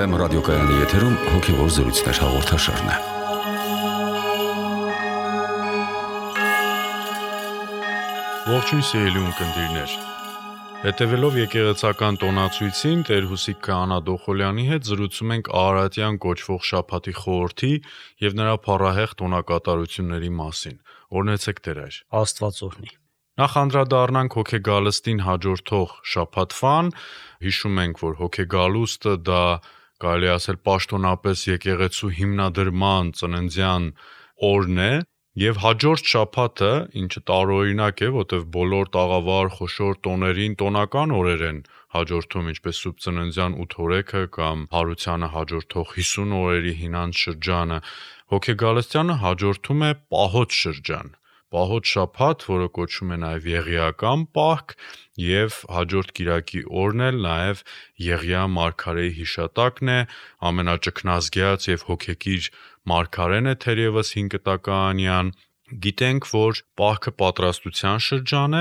FM ռադիոկայանի եթերում հոգևոր զրույցներ հաղորդաշարն է։ Ողջույն սիրելի ունկնդիրներ։ Հետևելով եկեղեցական տոնացույցին Տեր Հուսիկ Քահանա Դոխոլյանի հետ զրուցում ենք Արարատյան կոչվող շաբաթի խորհրդի եւ նրա փառահեղ տոնակատարությունների մասին։ Օրհնեցեք Տեր այր։ Աստված օրհնի։ Նախ անդրադառնանք հոգեգալստին հաջորդող շաբաթվան, հիշում ենք, որ հոգեգալուստը դա կարելի ասել պաշտոնապես եկեղեցու հիմնադրման ծննդյան օրն է, եւ հաջորդ շաբաթը, ինչը տարօրինակ է, որտեղ բոլոր տաղավար խոշոր տոներին տոնական օրեր են հաջորդում, ինչպես Սուրբ Ծննդյան 8 օրեքը կամ Հարությանը հաջորդող 50 օրերի հինանց շրջանը, հոգեգալստյանը հաջորդում է պահոց շրջան։ Պահոց շաբաթ, որը կոչվում է նաև Եղիական Պահք, եւ հաջորդ կիրակի օրն էլ նաև Եղիա մարգարեի հիշատակն է, ամենաճգնազգյաց եւ հոգեկիր մարգարեն է թերևս 5 տականյան։ Գիտենք, որ Պահքը պատրաստության շրջան է,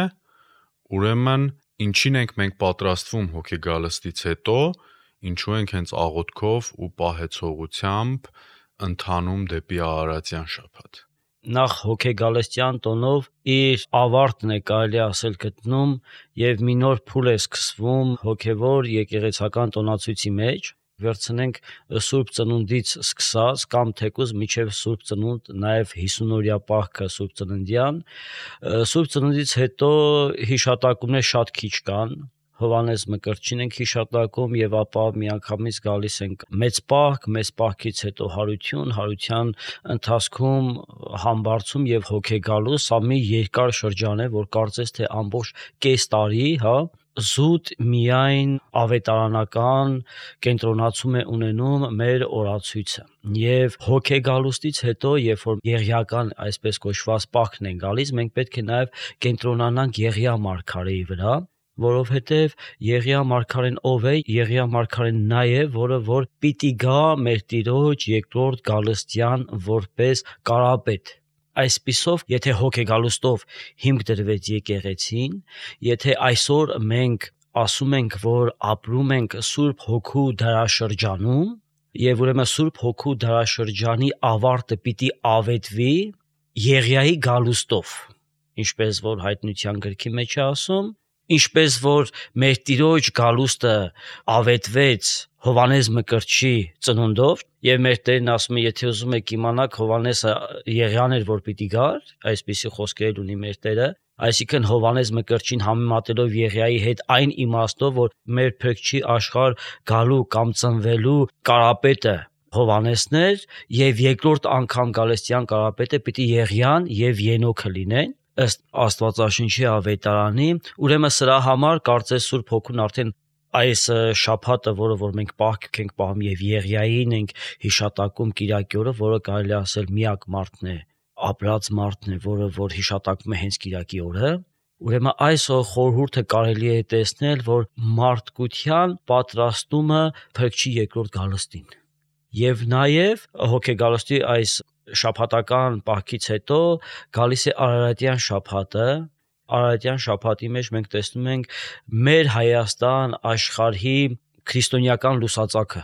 ուրեմն ինչին ենք մենք պատրաստվում հոգեգալստից հետո, ինչու ենք հենց աղոթքով ու պահեցողությամբ ընթանում դեպի Արարատյան շաբաթ։ Նախ հոգեգալստյան տոնով իր ավարտն է կարելի ասել գտնում եւ մի նոր փուլ է սկսվում հոգեվոր եկեղեցական տոնացույցի մեջ։ Վերցնենք Սուրբ Ծնունդից սկսած կամ թեկուզ մինչև Սուրբ Ծնունդ, նաև 50-օրյա Պահքը Սուրբ Ծննդյան։ Սուրբ Ծնունդից հետո հիշատակումներ շատ քիչ կան։ Հովհաննես Մկրտչին ենք հիշատակում եւ ապա միանգամից գալիս ենք Մեծ Պահք, Մեծ Պահքից հետո Հարություն, Հարության ընթացքում Համբարձում եւ Հոգեգալու, սա մի երկար շրջան է, որ կարծես թե ամբողջ կես տարի, զուտ միայն ավետարանական կենտրոնացում է ունենում մեր օրացույցը։ Եվ հոգեգալուստից հետո, երբ որ Եղիական, այսպես կոչված Պահքն է գալիս, մենք պետք է նաեւ կենտրոնանանք Եղիա մարգարեի վրա, որովհետև Եղիա մարգարեն ով է, Եղիա մարգարեն նա է, որ պիտի գա մեր Տիրոջ երկրորդ գալստյան որպես կարապետ։ Այսպիսով, եթե հոգեգալուստով հիմք դրվեց եկեղեցին, եթե այսօր մենք ասում ենք, որ ապրում ենք Սուրբ Հոգու դարաշրջանում, եւ ուրեմն Սուրբ Հոգու դարաշրջանի ավարտը պիտի ավետվի Եղիայի գալուստով, ինչպես որ հայտնության գրքի մեջ է ասում, ինչպես որ մեր Տիրոջ գալուստը ավետվեց Հովհաննես Մկրտչի ծնունդով, եւ մեր Տերն ասում է, եթե ուզում եք իմանաք, Հովհաննեսը Եղիան էր, որ պիտի գար, այսպիսի խոսքեր ունի մեր Տերը, այսինքն Հովհաննես Մկրտչին համեմատելով Եղիայի հետ այն իմաստով, որ մեր Փրկչի աշխարհ գալու կամ ծնվելու կարապետը Հովհաննեսն էր, եւ երկրորդ անգամ գալստյան կարապետը պիտի Եղիան եւ Ենոքը լինեն, ըստ Աստվածաշնչի ավետարանի, ուրեմն սրա համար կարծես Սուրբ Հոգուն արդեն այս շաբաթը, որը որ մենք Պահք ենք պահում եւ Եղիային ենք հիշատակում կիրակի օրը, որը կարելի ասել միակ մարդն է, ապրած մարդն է, որը որ հիշատակվում է հենց կիրակի օրը, ուրեմն այս խորհուրդը կարելի է տեսնել, որ մարդկության պատրաստումը Փրկչի երկրորդ գալստին։ Եվ նաեւ հոգեգալստի այս շաբաթական Պահքից հետո գալիս է Արարատյան շաբաթը։ Արարատյան շաբաթի մեջ մենք տեսնում ենք մեր Հայաստան աշխարհի քրիստոնեական լուսածակը,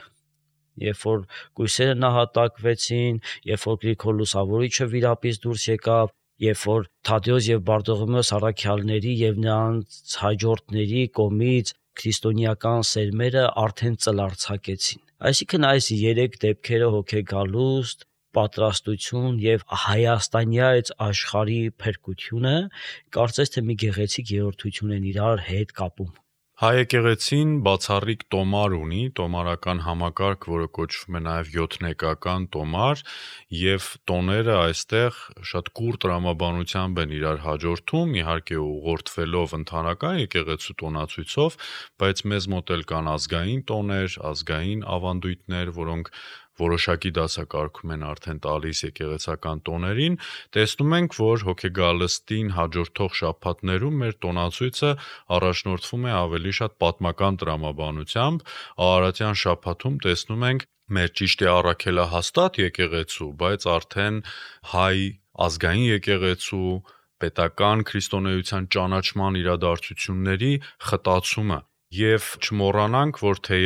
երբ որ կույսերը նահատակվեցին, երբ որ Գրիգոր Լուսավորիչը վիրապից դուրս եկավ, երբ որ Թադեոս եւ Բարտողոմեոս առաքյալների եւ նրանց հաջորդների կողմից քրիստոնեական սերմերը արդեն ծլարձակեցին։ Այսինքն այս 3 դեպքերը հոգեգալուստ, պատրաստություն եւ հայաստանյաց աշխարհի փրկությունը կարծես թե մի գեղեցիկ երրորդություն են իրար հետ կապում։ Հայ եկեղեցին բացառիկ տոմար ունի, տոմարական համակարգ, որը կոչվում է նաև յոթնեկական տոմար, եւ տոները այստեղ շատ կուռ տրամաբանությամբ են իրար հաջորդում, իհարկե ուղղորդվելով ընդհանրական եկեղեցու տոնացույցով, բայց մեզ մոտ էլ կան ազգային տոներ, ազգային ավանդույթներ, որոնք որոշակի դասակարգում են արդեն տալիս եկեղեցական տոներին, տեսնում ենք, որ հոգեգալստին հաջորդող շաբաթներում մեր տոնացույցը առաջնորդվում է ավելի շատ պատմական տրամաբանությամբ, Արարատյան շաբաթում տեսնում ենք մեր ճիշտ է առաքելահաստատ եկեղեցու, բայց արդեն հայ ազգային եկեղեցու, պետական քրիստոնեության ճանաչման իրադարձությունների խտացումը, եւ չմոռանանք, որ թեև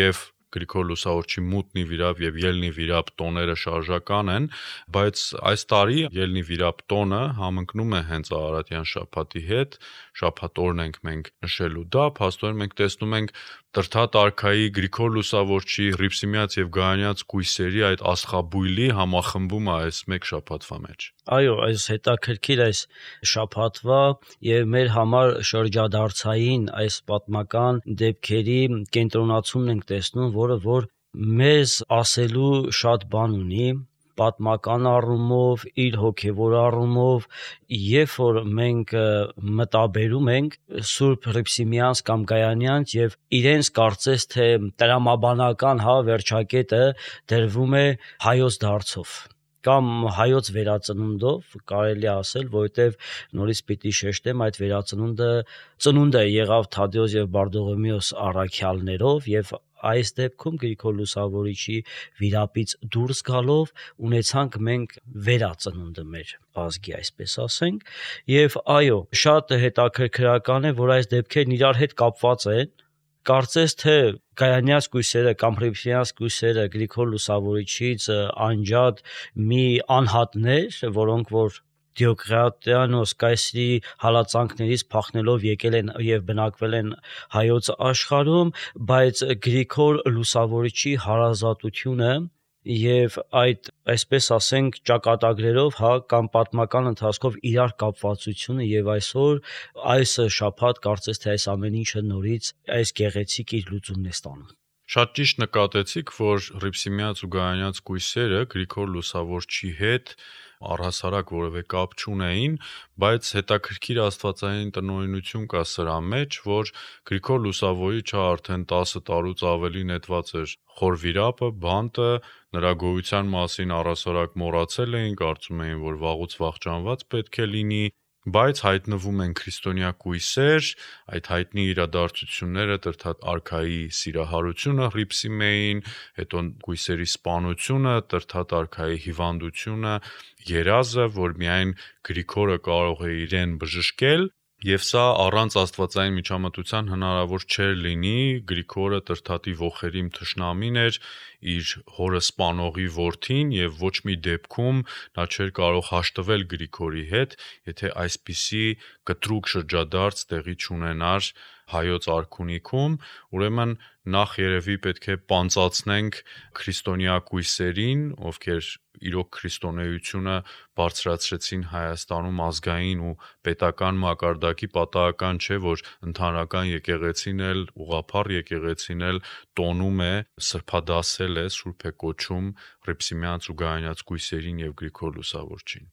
Գրիգոր Լուսավորչի Մուտնի վիրապ եւ Ելնի վիրապ տոները շարժական են, բայց այս տարի Ելնի վիրապ տոնը համընկնում է հենց Արարատյան շաբաթի հետ, շաբաթ օրն ենք մենք նշելու դա, փաստորեն մենք տեսնում ենք Տրթատ արքայի Գրիգոր Լուսավորչի Հռիփսիմյաց եւ Գայանյաց կույսերի այդ աստղաբույլի համախմբումը այս մեկ շաբաթվա մեջ։ Այո, այս հետաքրքիր այս շաբաթվա եւ մեր համար շրջադարձային այս պատմական դեպքերի կենտրոնացումն ենք տեսնում, որը որ մեզ ասելու շատ բան ունի պատմական առումով, իր հոգևոր առումով, երբ որ մենք մտաբերում ենք Սուրբ Հռիփսիմյանց կամ Գայանյանց եւ իրենց կարծես թե տրամաբանական վերջակետը դրվում է հայոց դարձով կամ հայոց վերածնունդով, կարելի ասել, որովհետև նորից պիտի շեշտեմ այդ վերածնունդը ծնունդը եղավ Թադեոս եւ Բարդողոմեոս առաքյալներով եւ այս դեպքում Գրիգոր Լուսավորիչի վիրապից դուրս գալով ունեցանք մենք վերածնունդը մեր ազգի, այսպես ասենք, եւ այո, շատ հետաքրքրական է, որ այս դեպքերն իրար հետ կապված են, կարծես թե Գայանյաց կույսերը կամ Հռիփսիմյանց կույսերը Գրիգոր Լուսավորիչից անջատ մի անհատներ, որոնք որ Դիոկլետիանոս կայսրի հալածանքներից փախնելով եկել են եւ բնակվել են հայոց աշխարհում, բայց Գրիգոր Լուսավորիչի հարազատությունը եւ այդ այսպես ասենք ճակատագրերով կամ պատմական ընթացքով իրար կապվածությունը եւ այսօր այս շաբաթ կարծես թե այս ամեն ինչը նորից այս գեղեցիկ իր լուծումն է ստանում։ Շատ ճիշտ նկատեցիք, որ Հռիփսիմյանց ու Գայանյաց կույսերը Գրիգոր Լուսավորչի հետ առհասարակ որևէ կապ չունեին, բայց հետաքրքիր աստվածային տնօրինություն կա սրա մեջ, որ Գրիգոր Լուսավորիչը արդեն 10 տարուց ավելի նետված էր խոր վիրապը, բանտը, նրա գոյության մասին առհասարակ մոռացել էին, կարծում էին, որ վաղուց վախճանված պետք է լինի, բայց հայտնվում են քրիստոնյա կույսեր, այդ հայտնի իրադարձությունները Տրթատ արքայի սիրահարությունը Հռիփսիմեին, հետո կույսերի սպանությունը, Տրթատ արքայի հիվանդությունը, երազը, որ միայն Գրիգորը կարող է իրեն բժշկել, եւ սա առանց աստվածային միջամտության հնարավոր չէր լինի, Գրիգորը Տրթատի ոխերիմ թշնամին էր, իր հորը սպանողի որդին եւ ոչ մի դեպքում նա չէր կարող հաշտվել Գրիգորի հետ, եթե այսպիսի կտրուկ շրջադարձ տեղի չունենար հայոց արքունիքում, ուրեմն նախ երևի պետք է պանծացնենք քրիստոնյա կույսերին, ովքեր իրոք քրիստոնեությունը բարձրացրեցին Հայաստանում ազգային ու պետական մակարդակի պատահական չէ, որ ընդհանրական եկեղեցին էլ, ուղղափառ եկեղեցին էլ տոնում է, սրբադասել է, սուրբ է կոչում Հռիփսիմյանց ու Գայանյաց կույսերին եւ Գրիգոր Լուսավորչին։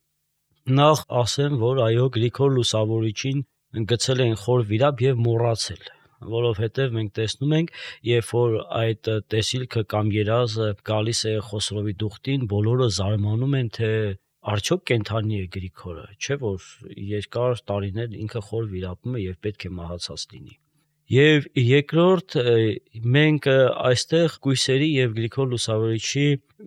Նախ ասեմ, որ այո, Գրիգոր Լուսավորիչին գցել են խոր վիրապ եւ մոռացել, որովհետեւ մենք տեսնում ենք, երբ որ այդ տեսիլքը կամ երազը գալիս է Խոսրովի դուխտին, բոլորը զարմանում են, թե արդյոք կենթանի է Գրիգորը, չէ՞ որ երկար տարիներ ինքը խոր վիրապում է եւ պետք է մահացած լինի։ Եվ երկրորդ մենք այստեղ կույսերի եւ Գրիգոր Լուսավորիչի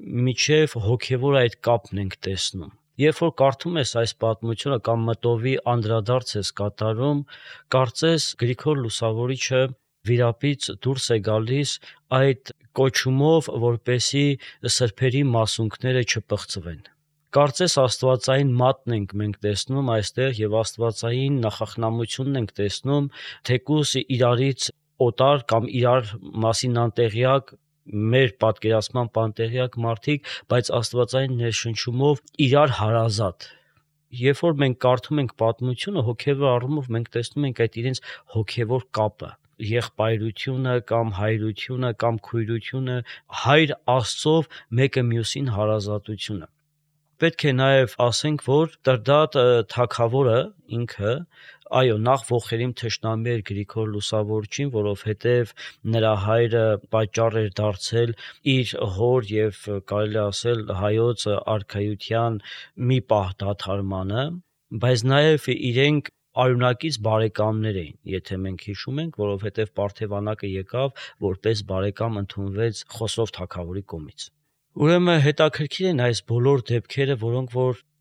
միջև հոգեվոր այդ կապն ենք տեսնում։ Երբ որ կարդում ես այս պատմությունը կամ մտովի անդրադարձ ես կատարում, կարծես Գրիգոր Լուսավորիչը վիրապից դուրս է գալիս այդ կոչումով, որպեսի սրբերի մասունքները չպղծվեն։ Կարծես աստվածային մատն ենք մենք տեսնում այստեղ եւ աստվածային նախախնամությունն ենք տեսնում, թեկուզ իրարից օտար կամ իրար մասին անտեղյակ մեր պատկերացման պանտեղյակ մարդիկ, բայց աստվածային ներշնչումով իրար հարազատ։ Երբ որ մենք կարդում ենք պատմությունը, հոգևոր առումով մենք տեսնում ենք այդ իրենց հոգևոր կապը, եղբայրությունը կամ հայրությունը կամ քույրությունը, հայր Աստծով մեկը մյուսին հարազատությունը։ Պետք է նաև ասենք, որ Տրդատ թագավորը ինքը այո, նախ ոխերիմ թշնամի էր Գրիգոր Լուսավորչին, որովհետև նրա հայրը պատճառ էր դարձել իր հոր եւ կարելի ասել հայոց արքայության մի պահ դադարմանը, բայց նաև իրենք արյունակից բարեկամներ էին, եթե մենք հիշում ենք, որովհետև Պարթևանակը եկավ որպես բարեկամ ընդունվեց Խոսրով թագավորի կողմից։ Ուրեմն հետաքրքիր են այս բոլոր դեպքերը, որոնք որ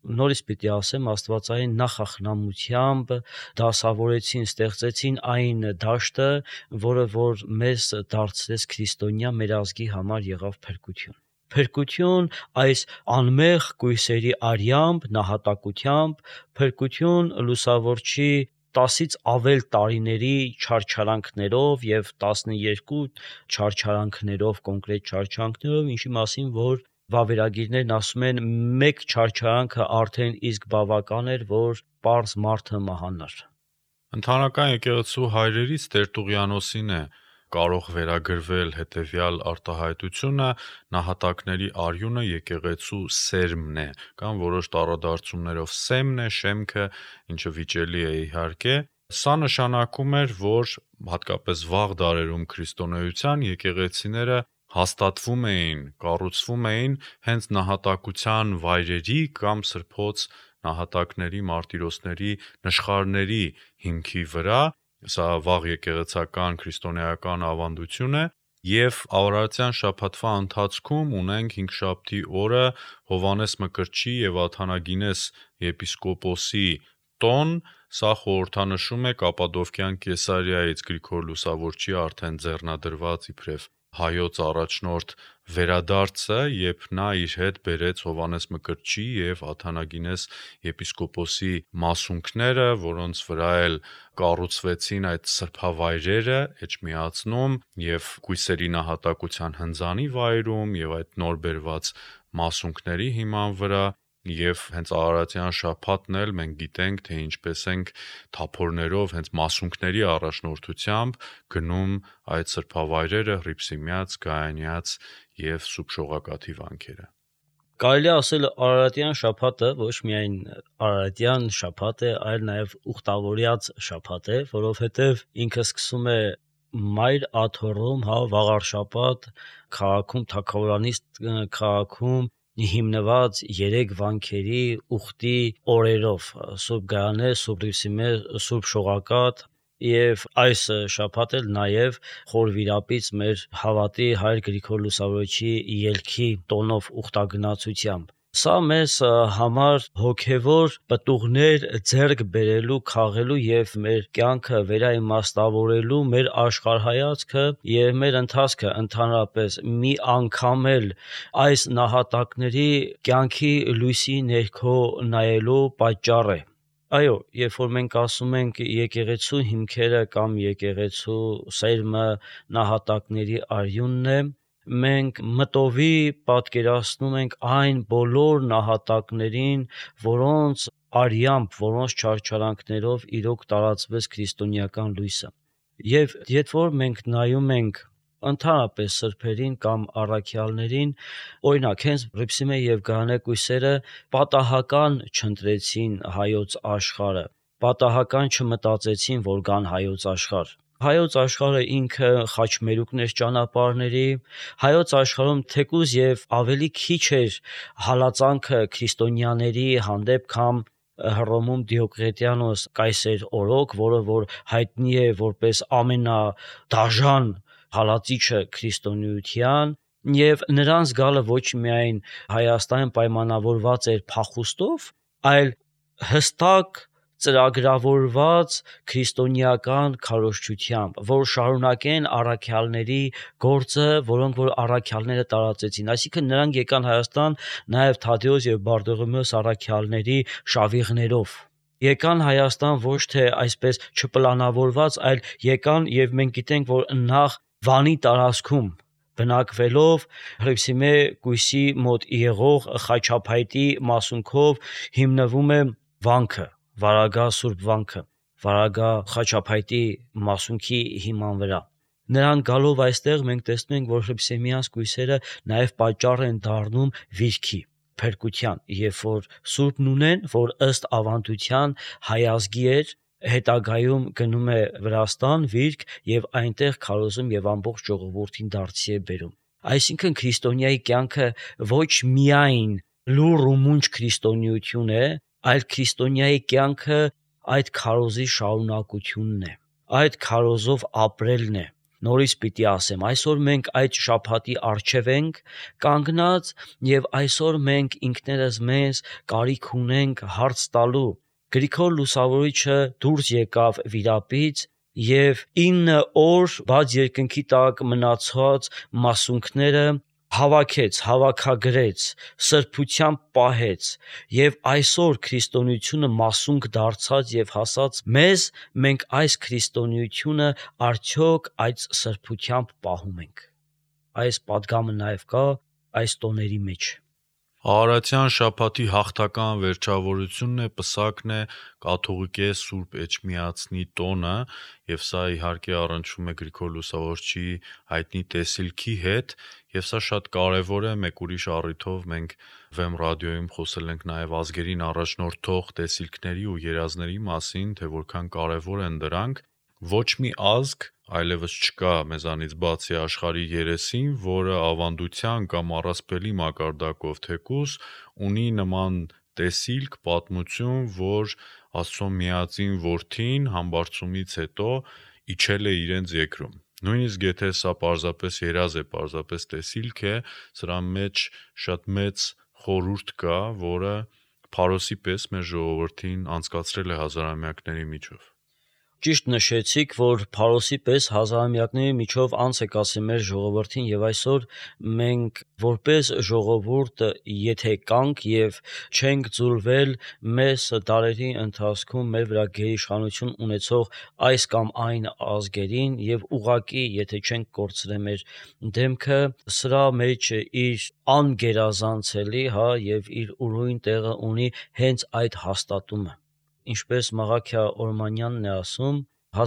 նորից պիտի ասեմ, աստվածային նախախնամությամբ դասավորեցին, ստեղծեցին այն դաշտը, որը որ մեզ դարձրեց քրիստոնյա, մեր ազգի համար եղավ փրկություն։ Փրկություն այս անմեղ կույսերի արյամբ, նահատակությամբ, փրկություն լուսավորչի 10-ից ավել տարիների չարչարանքներով եւ 12 չարչարանքներով, կոնկրետ չարչարանքներով, ինչի մասին որ վավերագիրներն ասում են մեկ չարչարանքը արդեն իսկ բավական էր, որ պարզ մարդը մահանար։ Ընդհանրական եկեղեցու հայրերից Տերտուղյանոսին է կարող վերագրվել հետևյալ արտահայտությունը՝ նահատակների արյունը եկեղեցու սերմն է, կամ որոշ տառադարձություններով սեմն է, շեմքը, ինչը վիճելի է իհարկե։ Սա նշանակում էր, որ հատկապես վաղ դարերում քրիստոնեության եկեղեցիները հաստատվում էին, կառուցվում էին հենց նահատակության վայրերի կամ սրբոց նահատակների, մարտիրոսների, նշխարների հիմքի վրա։ Սա վաղ եկեղեցական քրիստոնեական ավանդություն է, եւ Արարատյան շաբաթվա ընթացքում ունենք հինգշաբթի օրը Հովհաննես Մկրտչի եւ Աթանագինես եպիսկոպոսի տոն։ Սա խորհրդանշում է Կապադովկյան Կեսարիայից Գրիգոր Լուսավորչի արդեն ձեռնադրված իբրև հայոց առաջնորդ վերադարձը, երբ նա իր հետ բերեց Հովհաննես Մկրտչի եւ Աթանագինես եպիսկոպոսի մասունքները, որոնց վրա էլ կառուցվեցին այդ սրբավայրերը Էջմիածնում եւ կույսերի նահատակության հնձանի վայրում եւ այդ նոր բերված մասունքների հիման վրա։ Եվ հենց Արարատյան շաբաթն էլ մենք գիտենք, թե ինչպես ենք թափորներով հենց մասունքների առաջնորդությամբ գնում այդ սրբավայրերը Հռիփսիմյաց, Գայանյաց եւ Սուրբ Շողակաթի վանքերը։ Կարելի է ասել Արարատյան շաբաթը ոչ միայն Արարատյան շաբաթ է, այլ նաեւ Ուխտավորյաց շաբաթ է, որովհետեւ ինքը սկսում է Մայր Աթոռում, վաղարշաբաթ քաղաքում, Թագավորանիստ քաղաքում հիմնված 3 վանքերի ուխտի օրերով՝ Սուրբ Գայանե, Սուրբ Հռիփսիմե, Սուրբ Շողակաթ, եւ այս շաբաթ էլ նաեւ խորվիրապից մեր հավատի հայր Գրիգոր Լուսավորչի ելքի տոնով ուխտագնացությամբ։ Սա մեզ համար հոգևոր պտուղներ ձեռք բերելու, քաղելու եւ մեր կյանքը վերաիմաստավորելու, մեր աշխարհայացքը եւ մեր ընթացքը ընդհանրապես մի անգամ էլ այս նահատակների կյանքի լույսի ներքո նայելու պատճառ է։ Այո, երբ որ մենք ասում ենք եկեղեցու հիմքերը կամ եկեղեցու սերմը նահատակների արյունն է, մենք մտովի պատկերացնում ենք այն բոլոր նահատակներին, որոնց արյամբ, որոնց չարչարանքներով իրոք տարածվեց քրիստոնեական լույսը։ Եվ երբ որ մենք նայում ենք ընդհանրապես սրբերին կամ առաքյալներին, օրինակ հենց Հռիփսիմե եւ Գայանե կույսերը պատահական չընտրեցին հայոց աշխարհը, պատահական չմտածեցին, որ գան հայոց աշխարհ։ Հայոց աշխարհը ինքը խաչմերուկն էր ճանապարհների, հայոց աշխարհում թեկուզ եւ ավելի քիչ էր հալածանքը քրիստոնյաների հանդեպ, քան Հռոմում Դիոկլետիանոս կայսեր օրոք, որը որ հայտնի է որպես ամենադաժան հալածիչը քրիստոնեության, եւ նրանց գալը ոչ միայն Հայաստան պայմանավորված էր փախուստով, այլ հստակ ծրագրավորված քրիստոնեական քարոզչությամբ, որ շարունակեն առաքյալների գործը, որոնք որ առաքյալները տարածեցին։ Այսինքն նրանք եկան Հայաստան նաև Թադեոս եւ Բարդողիմեոս առաքյալների շավիղներով։ Եկան Հայաստան ոչ թե այսպես չպլանավորված, այլ եկան եւ մենք գիտենք, որ նախ Վանի տարածքում բնակվելով Հռիփսիմե կույսի մոտ եղող խաչափայտի մասունքով հիմնվում է վանքը, Վարագա Սուրբ վանքը, Վարագա խաչափայտի մասունքի հիման վրա։ Նրան գալով այստեղ մենք տեսնում ենք, որ Հռիփսիմեանց կույսերը նաև պատճառ են դառնում վիրքի, փրկության, երբ որ Սուրբն ունեն, որ ըստ ավանդության հայազգի էր, հետագայում գնում է Վրաստան վիրք եւ այնտեղ քարոզում եւ ամբողջ ժողովրդին դարձի է բերում։ Այսինքն քրիստոնյայի կյանքը ոչ միայն լուռ ու մունջ քրիստոնեություն է, այլ քրիստոնյայի կյանքը այդ քարոզի շարունակությունն է, այդ քարոզով ապրելն է։ նորից պիտի ասեմ, այսօր մենք այդ շաբաթի առջև ենք կանգնած եւ այսօր մենք ինքներս մեզ կարիք ունենք հարց տալու։ Գրիգոր Լուսավորիչը դուրս եկավ վիրապից եւ 9 օր բաց երկնքի տակ մնացած մասունքները հավաքագրեց, սրբությամբ պահեց եւ այսօր քրիստոնեությունը մասունք դարձած եւ հասած մեզ, մենք այս քրիստոնեությունը արդյոք այդ սրբությամբ պահում ենք։ Այս պատգամը նաեւ կա այս տոների մեջ։ Արարատյան շաբաթի հաղթական վերջավորությունն է, պսակն է կաթողիկե Սուրբ Էջմիածնի տոնը եւ սա իհարկե առնչվում է Գրիգոր Լուսավորչի հայտնի տեսիլքի հետ եւ սա շատ կարեւոր է։ Մեկ ուրիշ առիթով մենք Վեմ ռադիոյում խոսել ենք նաեւ ազգերին առաջնորդող տեսիլքների ու երազների մասին, թե որքան կարեւոր են դրանք։ Ոչ մի ազգ այլևս չկա մեզանից բացի աշխարհի երեսին, որը ավանդության կամ առասպելի մակարդակով թեկուզ ունի նման տեսիլք, պատմություն, որ Աստծո միածին որդին համբարձումից հետո իջել է իրենց երկրում։ Նույնիսկ եթե սա պարզապես երազ է, պարզապես տեսիլք է, սրա մեջ շատ մեծ խորհուրդ կա, որը Փարոսի պես մեր ժողովրդին անցկացրել է հազարամյակների միջով։ Ճիշտ նշեցիք, որ Փարոսի պես հազարամյակների միջով անց է կացել մեր ժողովրդին եւ այսօր մենք որպես ժողովուրդ եթե կանք եւ չենք ձուլվել մեզ դարերի ընթացքում մեր վրա գերիշխանություն ունեցող այս կամ այն ազգերին եւ ուղակի եթե չենք կորցրել մեր դեմքը, սրա մեջ իր անգերազանցելի, եւ իր ուրույն տեղը ունի հենց այդ հաստատումը։ Ինչպես Մաղաքիա Օրմանյանն է ասում,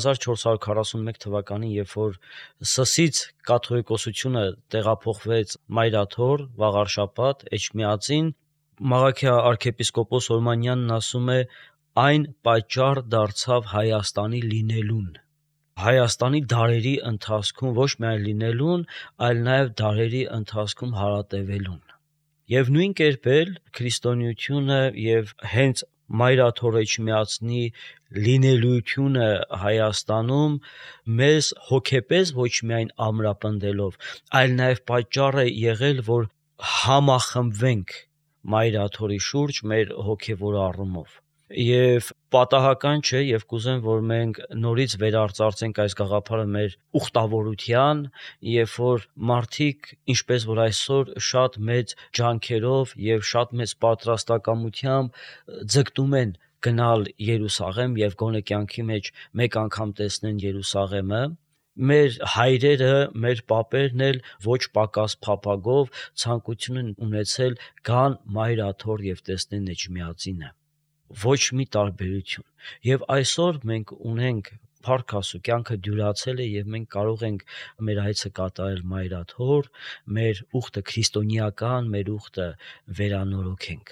1441 թվականին, երբ որ Սսից կաթողիկոսությունը տեղափոխվեց Մայրաթոր, Վաղարշապատ, Էջմիածին, Մաղաքիա arczepiskopos Օրմանյանն ասում է, այն պատճառ դարձավ Հայաստանի լինելուն։ Հայաստանի դարերի ընթացքում ոչ միայն լինելուն, այլ նաև դարերի ընթացքում հարատևելուն։ Եվ նույն կերպ էլ քրիստոնեությունը եւ հենց Մայրաթոր Էջմիածնի լինելությունը Հայաստանում մեզ հոգեպես ոչ միայն ամրապնդելով, այլ նաև պատճառ է եղել, որ համախմբվենք Մայրաթորի շուրջ մեր հոգևոր առումով։ Եվ պատահական չէ, եւ կուզեմ, որ մենք նորից վերարծարծենք այս գաղափարը մեր ուխտավորության, երբ որ մարդիկ, ինչպես որ այսօր շատ մեծ ջանքերով եւ շատ մեծ պատրաստակամությամբ ձգտում են գնալ Երուսաղեմ եւ գոնե կյանքի մեջ մեկ անգամ տեսնեն Երուսաղեմը, մեր հայրերը, մեր պապերն էլ ոչ պակաս փափագով ցանկություն են ունեցել գան Մայրաթոր եւ տեսնեն Էջմիածինը։ Ոչ մի տարբերություն։ Եվ այսօր մենք ունենք Փառք Աստծո, կյանքը դյուրացել է եւ մենք կարող ենք մեր հայցը կատարել Մայրաթոր, մեր ուխտը քրիստոնեական, մեր ուխտը վերանորոգենք։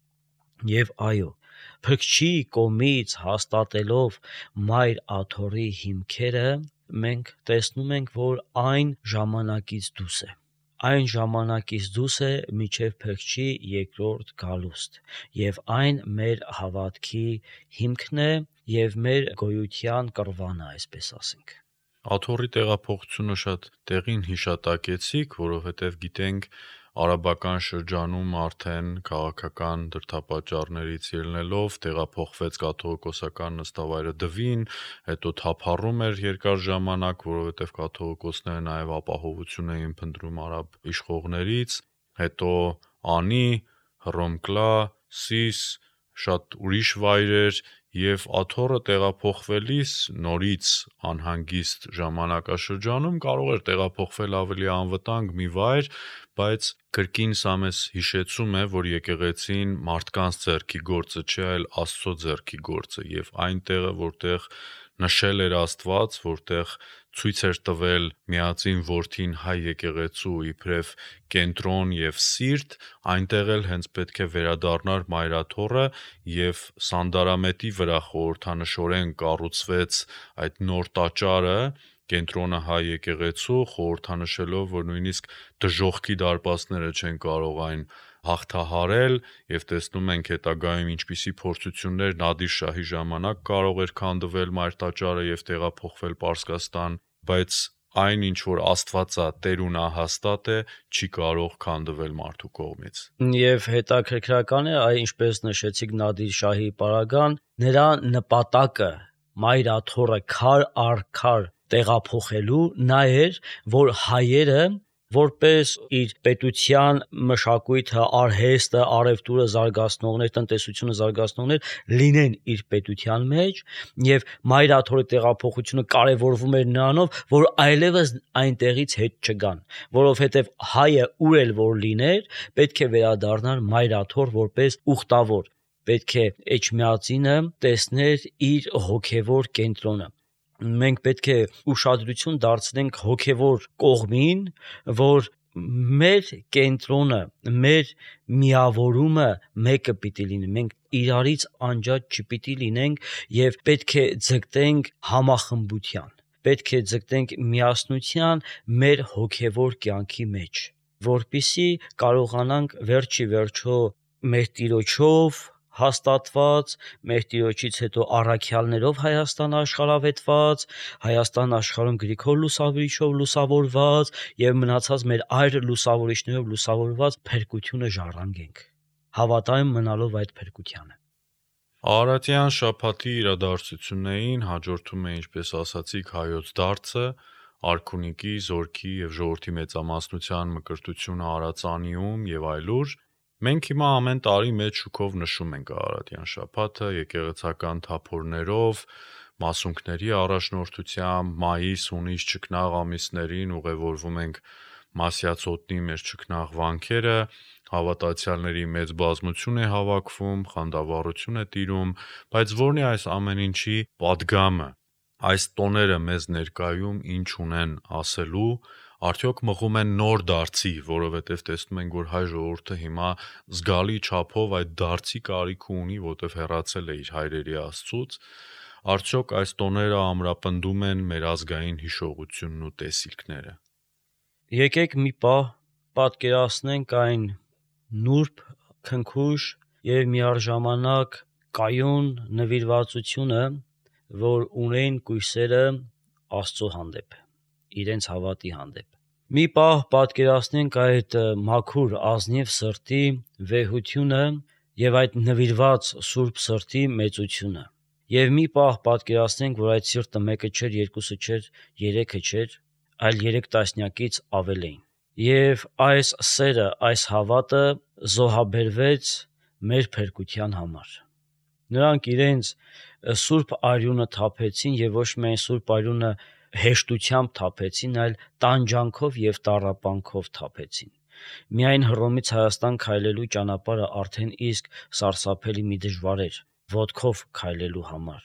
Եվ այո, Փրկչի կողմից հաստատելով Մայր Աթորի հիմքերը, մենք տեսնում ենք, որ այն ժամանակից դուրս է։ Այն ժամանակից դուրս է մինչև Փրկչի երկրորդ գալուստ, եւ այն մեր հավատքի հիմքն է եւ մեր գոյության կռվանը, այսպես ասենք։ Աթոռի տեղափոխությունը շատ տեղին հիշատակեցիք, որովհետև գիտենք արաբական շրջանում արդեն քաղաքական դրդապատճառներից ելնելով տեղափոխվեց կաթողիկոսական նստավայրը Դվին, հետո թափառում էր երկար ժամանակ, որովհետև կաթողիկոսները նաև ապահովություն էին փնտրում արաբ իշխողներից, հետո Անի, Հռոմկլա, Սիս, շատ ուրիշ վայրեր եւ Աթոռը տեղափոխվելիս նորից անհանգիստ ժամանակաշրջանում կարող էր տեղափոխվել ավելի անվտանգ մի վայր, բայց կրկին սա մեզ հիշեցում է, որ եկեղեցին մարդկանց ձեռքի գործը չէ, այլ Աստծո ձեռքի գործը եւ այն տեղը, որտեղ նշել էր Աստված, որտեղ ցույց էր տվել միածին որդին հայ եկեղեցու իբրև կենտրոն եւ սիրտ, այնտեղ էլ հենց պետք է վերադառնար Մայրաթոռը եւ Սանդարամետի վրա խորհրդանշորեն կառուցվեց այդ նոր տաճարը, կենտրոնը հայ եկեղեցու, խորհրդանշելով, որ նույնիսկ դժոխքի դարպասները չեն կարող այն հաղթահարել եւ տեսնում ենք հետագայում ինչպիսի փորձություններ Նադիր շահի ժամանակ կարող էր քանդվել Մայր տաճարը եւ տեղափոխվել Պարսկաստան, բայց այն ինչ որ Աստվածա Տերունա հաստատ է, չի կարող քանդվել մարդու կողմից։ Եվ հետաքրքրական է, այ ինչպես նշեցիք Նադիր Շահի պարագան, նրա նպատակը մայրաթոռը քար առ քար տեղափոխելու նա էր, որ հայերը որպես իր պետության մշակույթը, արհեստը, արևտուրը զարգացնողներ, տնտեսությունը զարգացնողներ լինեն իր պետության մեջ, եւ մայրաթորի տեղափոխությունը կարևորվում էր նրանով, որ այլևս այնտեղից հետ չգան, որովհետեւ հայը ուր էլ որ լիներ, պետք է վերադառնար մայրաթոր որպես ուխտավոր, պետք է Էջմիածինը տեսներ իր հոգևոր կենտրոնը։ Մենք պետք է ուշադրություն դարձնենք հոգևոր կողմին, որ մեր կենտրոնը, մեր միավորումը մեկը պիտի լինի, մենք իրարից անջատ չպիտի լինենք եւ պետք է ձգտենք համախմբության, պետք է ձգտենք միասնության մեր հոգևոր կյանքի մեջ, որպիսի կարողանանք վերջի վերջո մեր Տիրոջով հաստատված, մեր Տիրոջից հետո առաքյալներով Հայաստան աշխարհավետված, Հայաստան աշխարհում Գրիգոր Լուսավորիչով լուսավորված եւ մնացած մեր այր լուսավորիչներով լուսավորված փրկությունը ժառանգենք, հավատարիմ մնալով այդ փրկությանը։ Արարատյան շաբաթի իրադարձություններին հաջորդում է, ինչպես ասացիք, հայոց դարձը, արքունիքի, զորքի եւ ժողովրդի մեծամասնության մկրտությունը Արարածանիում եւ այլուր։ Մենք հիմա ամեն տարի մեծ շուկով նշում ենք Արարատյան շաբաթը եկեղեցական թափորներով, մասունքների առաջնորդությամբ, մայիս, հունիս ճգնաղ ամիսներին ուղևորվում ենք Մասյացոտնի մեր ճգնաղ վանքերը, հավատացյալների մեծ բազմություն է հավաքվում, խանդավառություն է տիրում, բայց ո՞րն է այս ամեն ինչի պատգամը։ Այս տոները մեզ ներկայում ինչ ունեն ասելու, արդյոք մղում են նոր դարձի, որովհետև տեսնում ենք, որ հայ ժողովուրդը հիմա զգալի չափով այդ դարձի կարիք ունի, որտեղ հեռացել է իր հայրերի Աստծուց, արդյոք այս տոները ամրապնդում են մեր ազգային հիշողությունն ու տեսիլքները։ Եկեք մի պահ պատկերացնենք այն նուրբ, քնքուշ եւ միառժամանակ կայուն նվիրվածությունը, որ ունեն կույսերը Աստծո հանդեպ, իրենց հավատի հանդեպ։ Մի պահ պատկերացնենք այդ մաքուր ազնիվ սրտի վեհությունը եւ այդ նվիրված սուրբ սրտի մեծությունը։ Եվ մի պահ պատկերացնենք, որ այդ սիրտը մեկը չէր, երկուսը չէր, երեքը չէր, այլ 3 տասնյակից ավել էին։ Եվ այս սերը, այս հավատը զոհաբերվեց մեր փրկության համար։ Նրանք իրենց սուրբ արյունը թափեցին եւ ոչ միայն սուրբ արյունը հեշտությամբ թափեցին, այլ տանջանքով եւ տառապանքով թափեցին։ Միայն Հռոմից Հայաստան քայլելու ճանապարհը արդեն իսկ սարսափելի մի դժվար էր ոտքով քայլելու համար։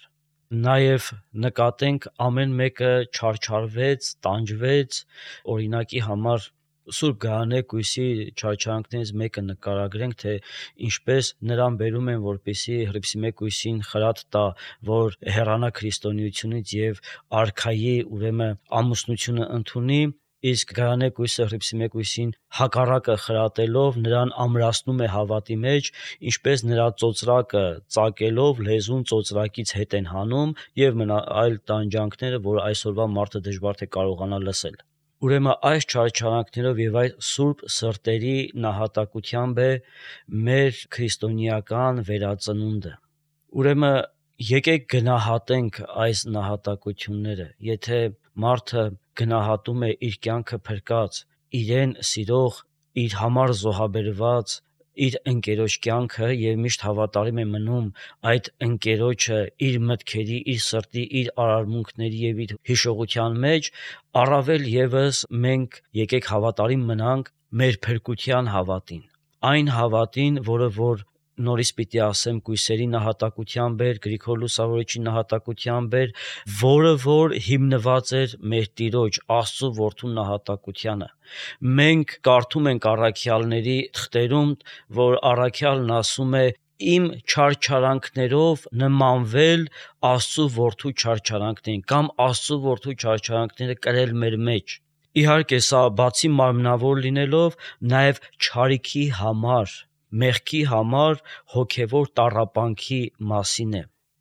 Նաև նկատենք ամեն մեկը չարչարվեց, տանջվեց, օրինակի համար Սուրբ Գայանե կույսի չարչարանքներից մեկը նկարագրենք, թե ինչպես նրան բերում են, որպեսզի Հռիփսիմե կույսին խրատ տա, որ հեռանա քրիստոնեությունից եւ արքայի ուրեմն ամուսնությունը ընդունի, իսկ Գայանե կույսը Հռիփսիմե կույսին հակառակը խրատելով նրան ամրացնում է հավատի մեջ, ինչպես նրա ծոծրակը ծակելով լեզուն ծոծրակից հետ են հանում եւ այլ տանջանքները, որ այսօրվա մարդը դժվար թե կարողանա լսել։ Ուրեմն այս չարչարանքներով եւ այս սուրբ սրտերի նահատակությամբ է մեր քրիստոնեական վերածնունդը։ Ուրեմն եկեք գնահատենք այս նահատակությունները։ Եթե մարդը գնահատում է իր կյանքը փրկած, իրեն սիրող, իր համար զոհաբերված, իր ընկերոջ կյանքը եւ միշտ հավատարիմ է մնում այդ ընկերոջը իր մտքերի, իր սրտի, իր արարմունքների եւ իր հիշողության մեջ, առավել եւս մենք եկեք հավատարիմ մնանք մեր փրկության հավատին, այն հավատին, որը որ նորից պիտի ասեմ կույսերի նահատակությամբ էր, Գրիգոր Լուսավորիչի նահատակությամբ էր, որը որ հիմնված էր մեր Տիրոջ Աստծո որդու նահատակությանը։ Մենք կարդում ենք առաքյալների թղթերում, որ առաքյալն ասում է իմ չարչարանքներով նմանվել Աստծո որդու չարչարանքներին կամ Աստծո որդու չարչարանքները կրել մեր մեջ։ Իհարկե սա բացի մարմնավոր լինելով նաև չարիքի համար, մեղքի համար հոգևոր տառապանքի մասին է։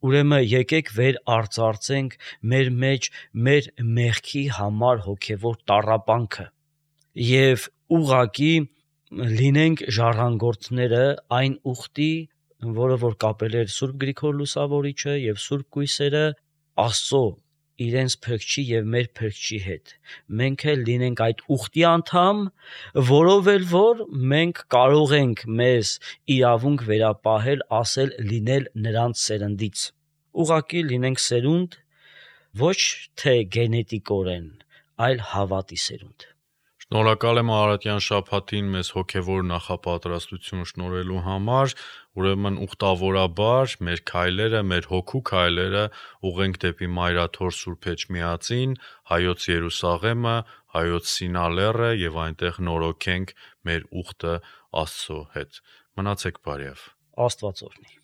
Ուրեմն եկեք վեր արծարծենք մեր մեջ մեր մեղքի համար հոգևոր տառապանքը եւ ուղղակի լինենք ժառանգորդները այն ուխտի, որը որ կապել էր Սուրբ Գրիգոր Լուսավորիչը եւ Սուրբ Կույսերը Աստծո իրենց փրկչի եւ մեր փրկչի հետ։ Մենք էլ լինենք այդ ուխտի անդամ, որով էլ որ մենք կարող ենք մեզ իրավունք վերապահել, ասել լինել նրանց սերնդից։ Ուղղակի լինենք սերունդ, ոչ թե գենետիկորեն, այլ հավատի սերունդ։ Շնորհակալ եմ Արարատյան շաբաթին մեզ հոգևոր նախապատրաստություն շնորհելու համար, ուրեմն ուխտավորաբար մեր քայլերը, մեր հոգու քայլերը ուղենք դեպի Մայրաթոր Սուրբ Էջմիածին, Հայոց Երուսաղեմը, Հայոց Սինա լեռը եւ այնտեղ նորոգենք մեր ուխտը Աստծո հետ։ Մնացեք բարյավ։ Աստված օրհնի։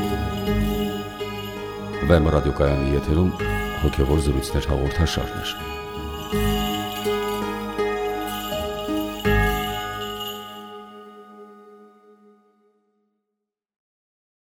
Վեմ ռադիոկայանի եթերում հոգևոր զրույցներ հաղորդաշարներ։